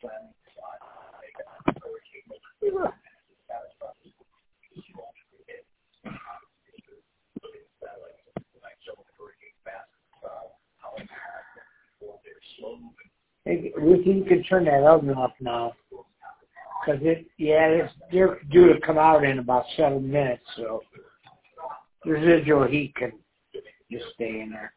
Hey, Ruthie, you can turn that oven off now. Because it's due to come out in about 7 minutes, so residual heat can just stay in there.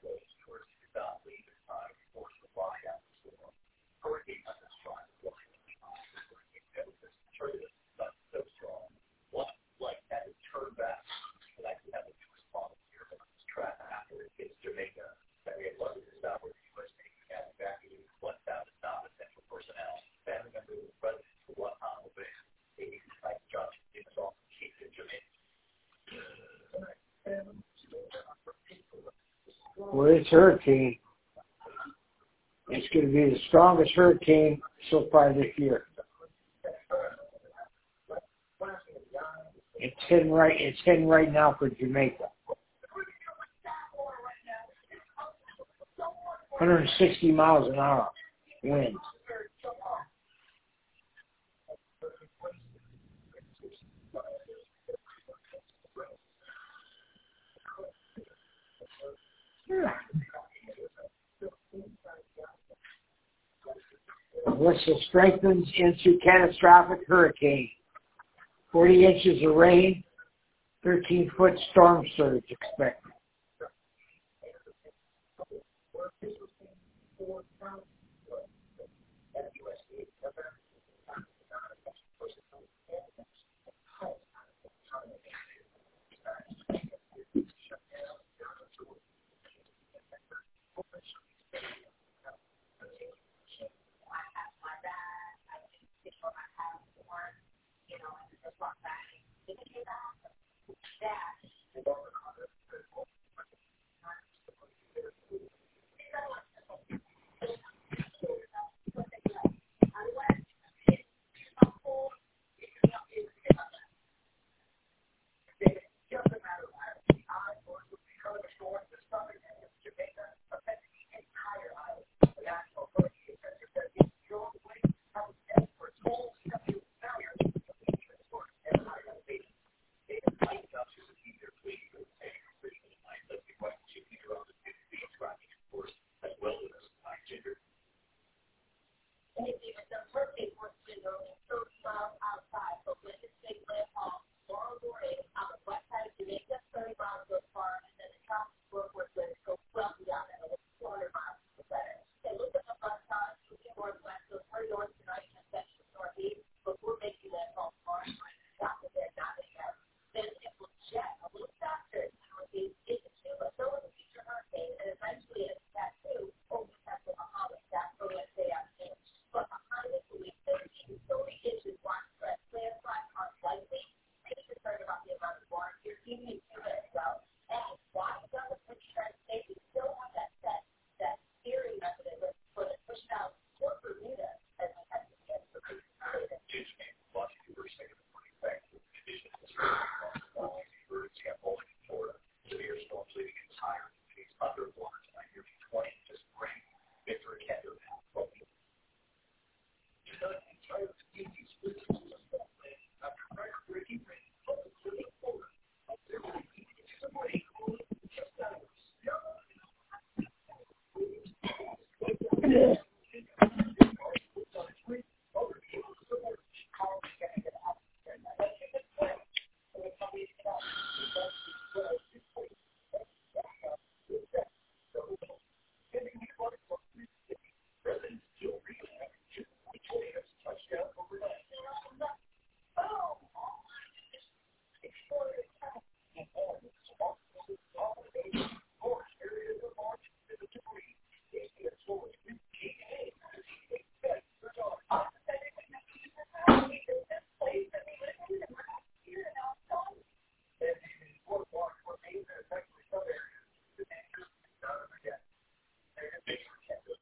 Well, this hurricane, it's going to be the strongest hurricane so far this year. It's heading right now for Jamaica. 160 miles an hour wind. Unless it strengthens into catastrophic hurricane. 40 inches of rain, 13-foot storm surge expected.